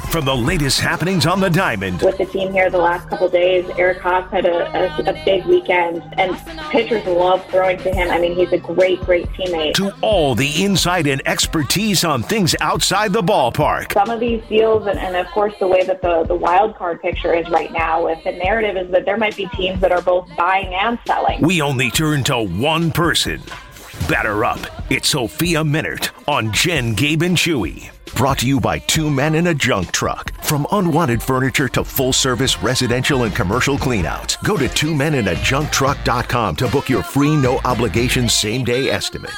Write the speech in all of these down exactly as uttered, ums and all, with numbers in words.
from the latest happenings on the diamond. With the team here the last couple of days, Eric Haas had a, a, a big weekend, and pitchers love throwing to him. I mean, he's a great, great teammate. To all the insight and expertise on things outside the ballpark. Some of these deals, and, and of course the way that the, the wild card picture is right now, with the narrative is that there might be teams that are both buying and selling. We only turn to one person. Batter up. It's Sophia Minnaert on Jen, Gabe, and Chewy. Brought to you by Two Men in a Junk Truck. From unwanted furniture to full-service residential and commercial cleanouts. Go to two men in a junk truck dot com to book your free no-obligation same-day estimate.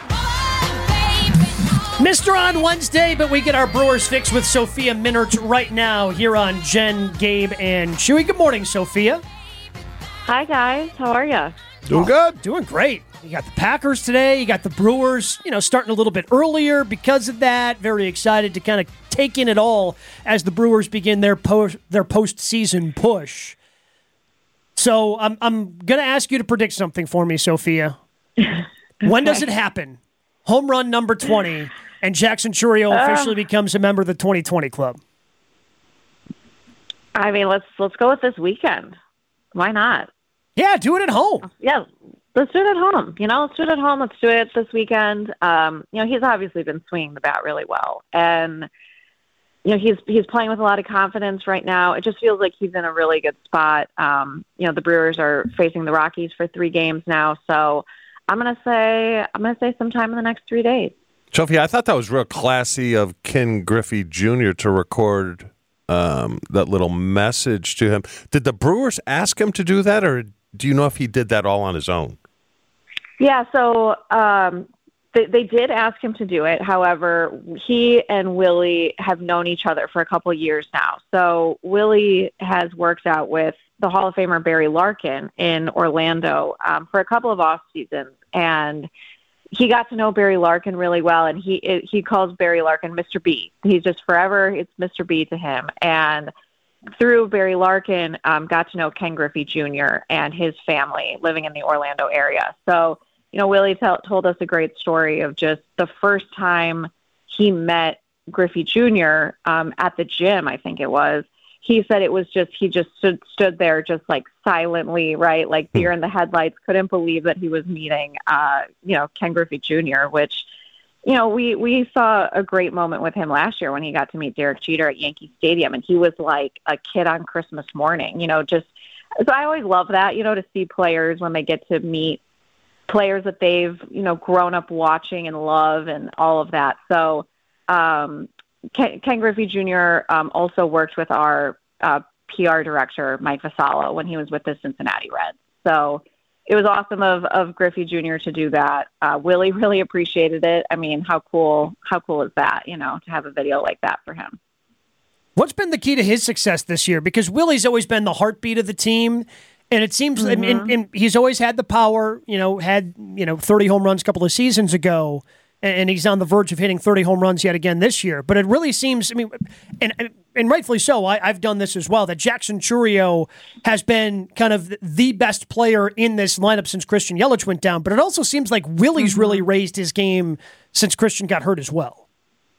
Mister on Wednesday, but we get our Brewers fix with Sophia Minnaert right now here on Jen, Gabe, and Chewy. Good morning, Sophia. Hi, guys. How are you? Doing good. Doing great. You got the Packers today. You got the Brewers, you know, starting a little bit earlier because of that. Very excited to kind of take in it all as the Brewers begin their post their postseason push. So I'm I'm gonna ask you to predict something for me, Sophia. Okay. When does it happen? Home run number twenty, and Jackson Chourio uh, officially becomes a member of the twenty twenty club. I mean, let's let's go with this weekend. Why not? Yeah, do it at home. Yeah. Let's do it at home. You know, let's do it at home. Let's do it this weekend. Um, you know, he's obviously been swinging the bat really well. And, you know, he's he's playing with a lot of confidence right now. It just feels like he's in a really good spot. Um, you know, the Brewers are facing the Rockies for three games now. So I'm going to say I'm going to say sometime in the next three days. Sophia, I thought that was real classy of Ken Griffey Junior to record um, that little message to him. Did the Brewers ask him to do that, or do you know if he did that all on his own? Yeah, so um, they, they did ask him to do it. However, he and Willie have known each other for a couple of years now. So Willie has worked out with the Hall of Famer Barry Larkin in Orlando um, for a couple of off seasons, and he got to know Barry Larkin really well. And he it, he calls Barry Larkin Mister B. He's just forever it's Mister B to him. And through Barry Larkin, um, got to know Ken Griffey Junior and his family living in the Orlando area. So, you know, Willie t- told us a great story of just the first time he met Griffey Junior um, at the gym, I think it was. He said it was just, he just stood, stood there just like silently, right? Like deer in the headlights, couldn't believe that he was meeting, uh, you know, Ken Griffey Junior, which, you know, we, we saw a great moment with him last year when he got to meet Derek Jeter at Yankee Stadium, and he was like a kid on Christmas morning, you know, just, so I always love that, you know, to see players when they get to meet players that they've, you know, grown up watching and love and all of that. So um, Ken, Ken Griffey Junior Um, also worked with our uh, P R director, Mike Vassallo, when he was with the Cincinnati Reds. So it was awesome of, of Griffey Junior to do that. Uh, Willie really appreciated it. I mean, how cool, how cool is that, you know, to have a video like that for him? What's been the key to his success this year? Because Willie's always been the heartbeat of the team. And it seems, mm-hmm. and, and he's always had the power, you know, had, you know, thirty home runs a couple of seasons ago, and he's on the verge of hitting thirty home runs yet again this year. But it really seems, I mean, and and rightfully so, I, I've done this as well, that Jackson Chourio has been kind of the best player in this lineup since Christian Yelich went down. But it also seems like Willie's mm-hmm. really raised his game since Christian got hurt as well.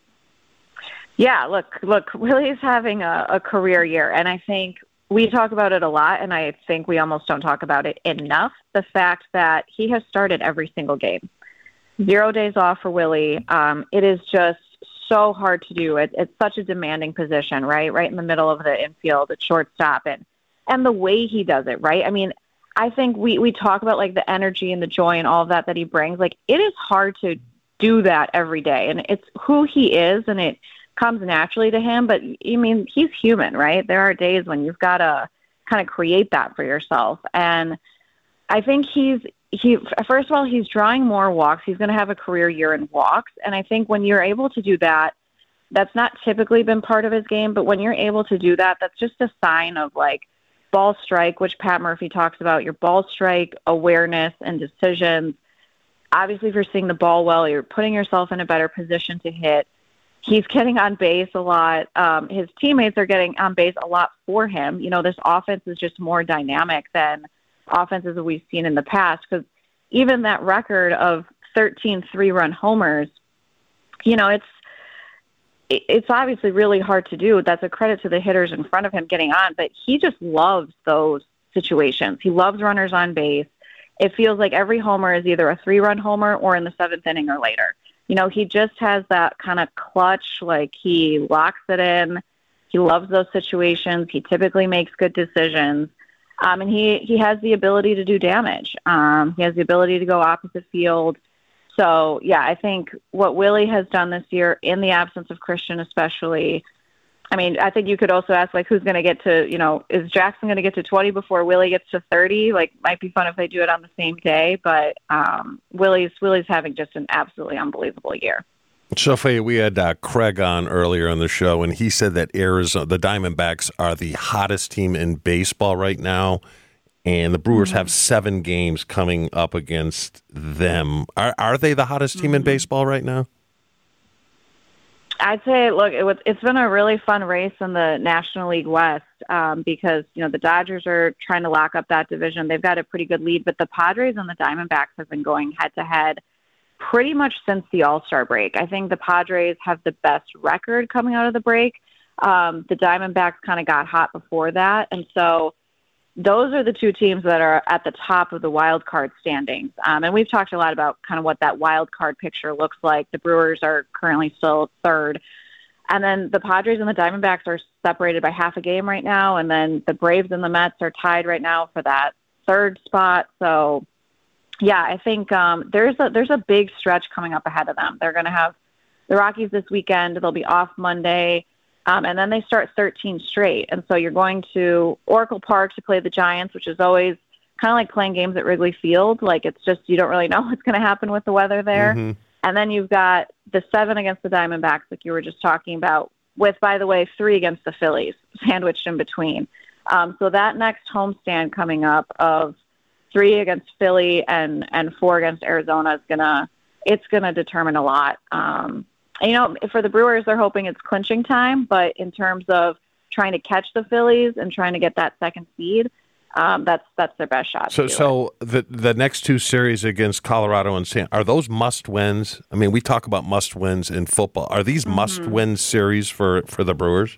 Yeah, look, look, Willie's having a, a career year, and I think we talk about it a lot, and I think we almost don't talk about it enough, the fact that he has started every single game. Zero days off for Willie. Um, it is just so hard to do. It, it's such a demanding position, right? Right in the middle of the infield at shortstop, and, and the way he does it, right? I mean, I think we, we talk about, like, the energy and the joy and all of that that he brings. Like, it is hard to do that every day, and it's who he is, and it comes naturally to him, but I mean, he's human, right? There are days when you've got to kind of create that for yourself. And I think he's, he, first of all, he's drawing more walks. He's going to have a career year in walks. And I think when you're able to do that, that's not typically been part of his game, but when you're able to do that, that's just a sign of like ball strike, which Pat Murphy talks about, your ball strike awareness and decisions. Obviously, if you're seeing the ball well, you're putting yourself in a better position to hit. He's getting on base a lot. Um, his teammates are getting on base a lot for him. You know, this offense is just more dynamic than offenses that we've seen in the past, because even that record of thirteen three-run homers, you know, it's it's obviously really hard to do. That's a credit to the hitters in front of him getting on, but he just loves those situations. He loves runners on base. It feels like every homer is either a three-run homer or in the seventh inning or later. You know, he just has that kind of clutch, like he locks it in. He loves those situations. He typically makes good decisions. Um, and he, he has the ability to do damage. Um, he has the ability to go opposite field. So, yeah, I think what Willie has done this year, in the absence of Christian especially, I mean, I think you could also ask, like, who's going to get to, you know, is Jackson going to get to twenty before Willie gets to thirty? Like, might be fun if they do it on the same day. But um, Willie's Willie's having just an absolutely unbelievable year. Sophia, we had uh, Craig on earlier in the show, and he said that Arizona, the Diamondbacks are the hottest team in baseball right now. And the Brewers mm-hmm. have seven games coming up against them. Are are they the hottest team mm-hmm. in baseball right now? I'd say, look, it was, it's been a really fun race in the National League West um, because, you know, the Dodgers are trying to lock up that division. They've got a pretty good lead, but the Padres and the Diamondbacks have been going head-to-head pretty much since the All-Star break. I think the Padres have the best record coming out of the break. Um, the Diamondbacks kind of got hot before that, and so those are the two teams that are at the top of the wild card standings. Um, and we've talked a lot about kind of what that wild card picture looks like. The Brewers are currently still third. And then the Padres and the Diamondbacks are separated by half a game right now. And then the Braves and the Mets are tied right now for that third spot. So, yeah, I think um, there's a there's a big stretch coming up ahead of them. They're going to have the Rockies this weekend. They'll be off Monday. Um, and then they start thirteen straight. And so you're going to Oracle Park to play the Giants, which is always kind of like playing games at Wrigley Field. Like, it's just, you don't really know what's going to happen with the weather there. Mm-hmm. And then you've got the seven against the Diamondbacks, like you were just talking about, with, by the way, three against the Phillies, sandwiched in between. Um, so that next homestand coming up of three against Philly and, and four against Arizona is going to, it's going to determine a lot. Um, You know, for the Brewers, they're hoping it's clinching time, but in terms of trying to catch the Phillies and trying to get that second seed, um, that's that's their best shot. So, so the the next two series against Colorado and San, are those must wins? I mean, we talk about must wins in football. Are these mm-hmm. must win series for, for the Brewers?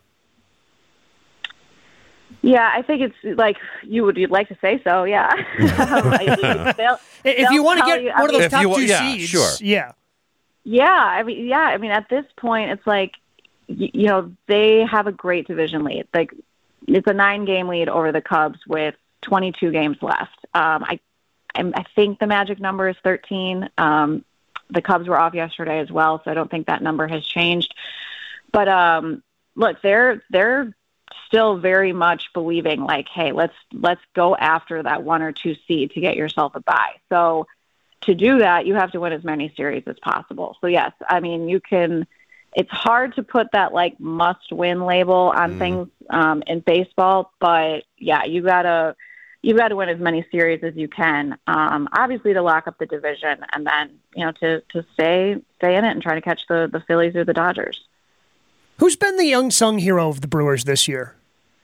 Yeah, I think it's like you would you'd like to say so. Yeah. they'll, if they'll you want to get you, one I mean, of those top you, two yeah, seeds, sure. yeah. Yeah, I mean, yeah, I mean, at this point, it's like, you, you know, they have a great division lead. Like, it's a nine-game lead over the Cubs with twenty-two games left. Um, I, I think the magic number is thirteen. Um, the Cubs were off yesterday as well, so I don't think that number has changed. But um, look, they're they're still very much believing, like, hey, let's let's go after that one or two seed to get yourself a bye. So, to do that, you have to win as many series as possible. So, yes, I mean, you can – it's hard to put that, like, must-win label on mm. things um, in baseball. But, yeah, you got to you've got to win as many series as you can, um, obviously to lock up the division and then, you know, to, to stay stay in it and try to catch the, the Phillies or the Dodgers. Who's been the unsung hero of the Brewers this year?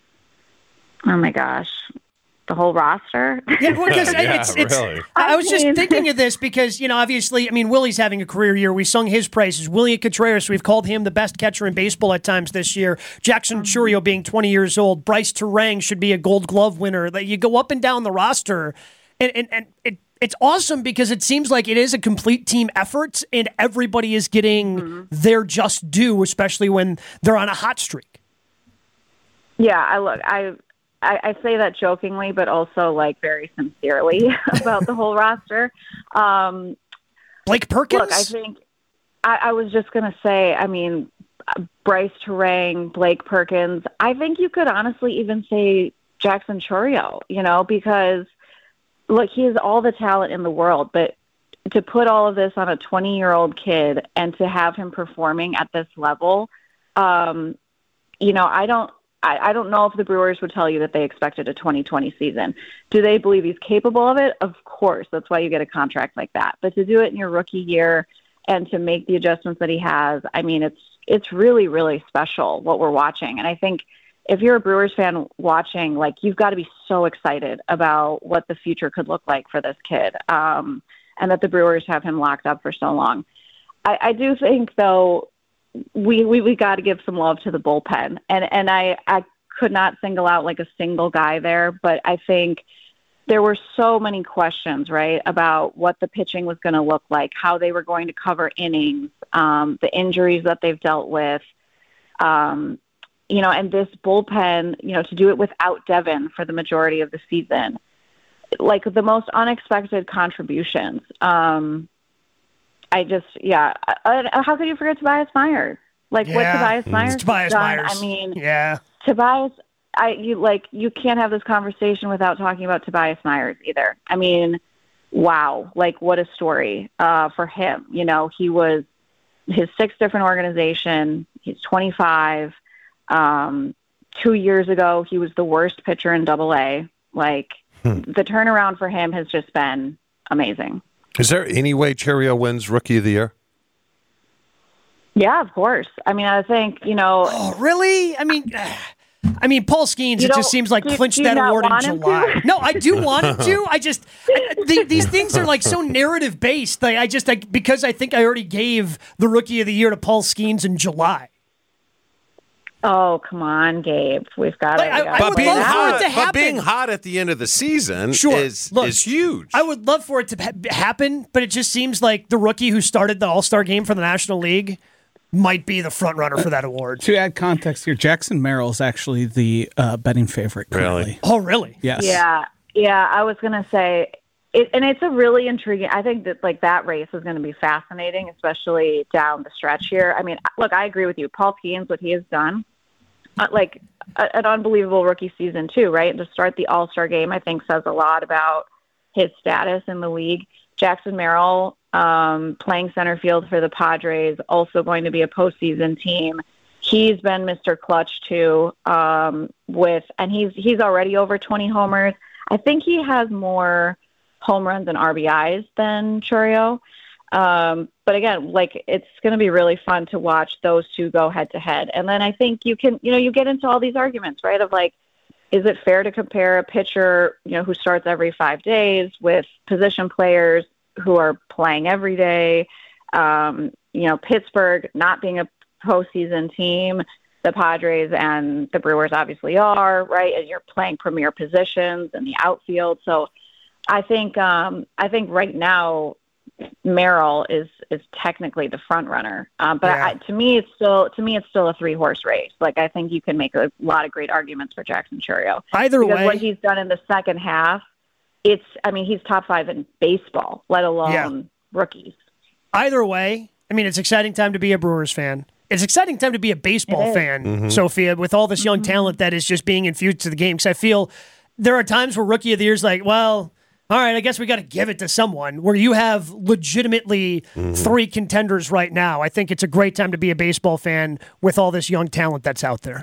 Oh, my gosh. The whole roster? Yeah, well, because yeah, it's, it's, really. I, I was just thinking of this because, you know, obviously, I mean, Willie's having a career year. We sung his praises. William Contreras, we've called him the best catcher in baseball at times this year. Jackson mm-hmm. Chourio being twenty years old. Bryce Terang should be a Gold Glove winner. That you go up and down the roster, and, and, and it, it's awesome because it seems like it is a complete team effort, and everybody is getting mm-hmm. their just due, especially when they're on a hot streak. Yeah, I look, I... I, I say that jokingly, but also like very sincerely about the whole roster. Um, Blake Perkins? Look, I think I, I was just going to say, I mean, Bryce Terang, Blake Perkins. I think you could honestly even say Jackson Chourio, you know, because look, he has all the talent in the world, but to put all of this on a twenty-year-old kid and to have him performing at this level, um, you know, I don't, I, I don't know if the Brewers would tell you that they expected a twenty twenty season. Do they believe he's capable of it? Of course. That's why you get a contract like that. But to do it in your rookie year and to make the adjustments that he has, I mean, it's it's really, really special what we're watching. And I think if you're a Brewers fan watching, like, you've got to be so excited about what the future could look like for this kid, um, and that the Brewers have him locked up for so long. I, I do think, though, we we, we got to give some love to the bullpen. And, and I, I could not single out like a single guy there, but I think there were so many questions, right, about what the pitching was going to look like, how they were going to cover innings, um, the injuries that they've dealt with, um, you know, and this bullpen, you know, to do it without Devin for the majority of the season, like the most unexpected contributions. Um, I just, yeah. I, I, how could you forget Tobias Myers? Like yeah. what Tobias Myers it's Tobias done? Myers. I mean, yeah. Tobias, I you like you can't have this conversation without talking about Tobias Myers either. I mean, wow, like what a story uh, for him. You know, he was his sixth different organization. He's twenty-five. Um, two years ago, he was the worst pitcher in Double A. Like hmm. the turnaround for him has just been amazing. Is there any way Chourio wins Rookie of the Year? Yeah, of course. I mean, I think, you know. Oh, really? I mean, I mean, Paul Skeens, it just seems like do, clinched do that award in July. July. No, I do want him to. I just, I, the, these things are like so narrative based. Like, I just, I, because I think I already gave the Rookie of the Year to Paul Skeens in July. Oh, come on, Gabe. We've got like, to. I, I would love hot, for it to happen. But being hot at the end of the season sure. is, Look, is huge. I would love for it to ha- happen, but it just seems like the rookie who started the All-Star game for the National League might be the front runner for that award. To add context here, Jackson Merrill is actually the uh, betting favorite currently. Really? Oh, really? Yes. Yeah, yeah. I was going to say, it, and it's a really intriguing. I think that like that race is going to be fascinating, especially down the stretch here. I mean, look, I agree with you. Paul Skeens, what he has done, uh, like a, an unbelievable rookie season too, right? And to start the All-Star game, I think says a lot about his status in the league. Jackson Merrill, um, playing center field for the Padres, also going to be a postseason team. He's been Mister Clutch too, um, with, and he's he's already over twenty homers. I think he has more home runs and R B Is than Chourio. Um, but again, like it's going to be really fun to watch those two go head to head. And then I think you can, you know, you get into all these arguments, right? Of like, is it fair to compare a pitcher, you know, who starts every five days with position players who are playing every day? Um, you know, Pittsburgh not being a postseason team, the Padres and the Brewers obviously are, right? And you're playing premier positions in the outfield. So I think, um, I think right now Merrill is, is technically the front runner. Um, but yeah. I, to me, it's still, to me, it's still a three horse race. Like, I think you can make a lot of great arguments for Jackson Chourio. Either because way, what he's done in the second half, it's, I mean, he's top five in baseball, let alone yeah. rookies. Either way, I mean, it's exciting time to be a Brewers fan. It's exciting time to be a baseball fan, mm-hmm. Sophia, with all this young Mm-hmm. talent that is just being infused to the game. Because I feel there are times where Rookie of the Year is like, well, all right, I guess we got to give it to someone, where you have legitimately mm-hmm. three contenders right now. I think it's a great time to be a baseball fan with all this young talent that's out there.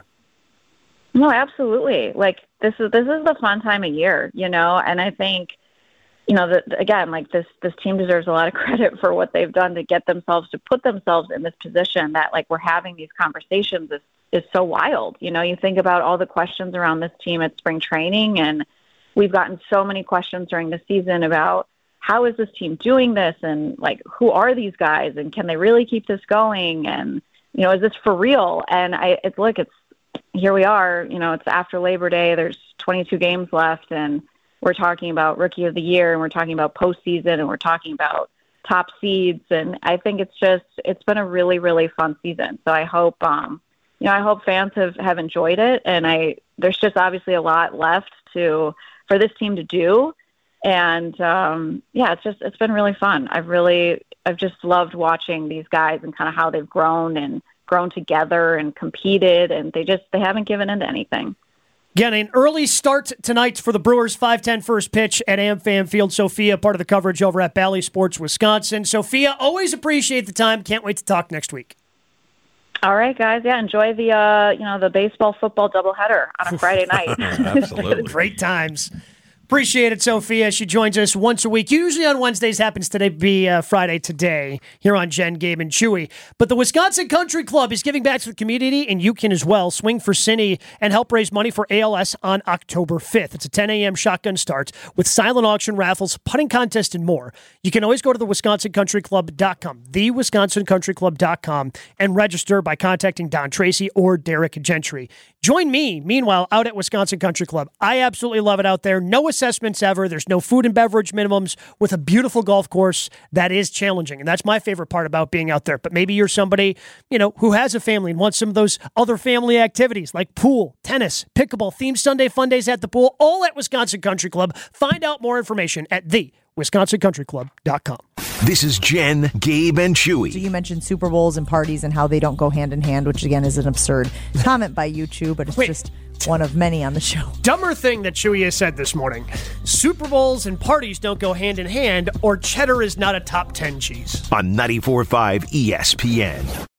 No, absolutely. Like this is this is the fun time of year, you know, and I think, you know, that again, like this this team deserves a lot of credit for what they've done to get themselves to put themselves in this position that like we're having these conversations is is so wild. You know, you think about all the questions around this team at spring training, and we've gotten so many questions during the season about how is this team doing this, and like who are these guys, and can they really keep this going, and you know, is this for real? And I it's look, it's here we are, you know, it's after Labor Day, there's twenty-two games left, and we're talking about Rookie of the Year, and we're talking about postseason, and we're talking about top seeds. And I think it's just, it's been a really, really fun season. So I hope, um, you know, I hope fans have, have enjoyed it. And I, there's just obviously a lot left to, for this team to do. And, um, yeah, it's just, it's been really fun. I've really, I've just loved watching these guys and kind of how they've grown and grown together and competed, and they just, they haven't given into anything. Again, an early start tonight for the Brewers, five ten first pitch at AmFam Field. Sophia, part of the coverage over at Bally Sports Wisconsin. Sophia, always appreciate the time. Can't wait to talk next week. All right, guys. Yeah, enjoy the uh, you know the baseball football doubleheader on a Friday night. Absolutely, great times. Appreciate it, Sophia. She joins us once a week. Usually on Wednesdays, happens today be uh, Friday today here on Jen, Gabe, and Chewy. But the Wisconsin Country Club is giving back to the community, and you can as well. Swing for Cindy and help raise money for A L S on October fifth. It's a ten a.m. shotgun start with silent auction raffles, putting contest, and more. You can always go to the wisconsin country club dot com, the wisconsin country club dot com, and register by contacting Don Tracy or Derek Gentry. Join me, meanwhile, out at Wisconsin Country Club. I absolutely love it out there. No assessments ever. There's no food and beverage minimums with a beautiful golf course that is challenging. And that's my favorite part about being out there. But maybe you're somebody, you know, who has a family and wants some of those other family activities like pool, tennis, pickleball, themed Sunday fun days at the pool, all at Wisconsin Country Club. Find out more information at the wisconsin country club dot com. This is Jen, Gabe, and Chewy. So you mentioned Super Bowls and parties and how they don't go hand in hand, which again is an absurd comment by you two, but it's Wait. just one of many on the show. Dumber thing that Chewy has said this morning. Super Bowls and parties don't go hand in hand, or cheddar is not a top ten cheese. On ninety-four point five E S P N.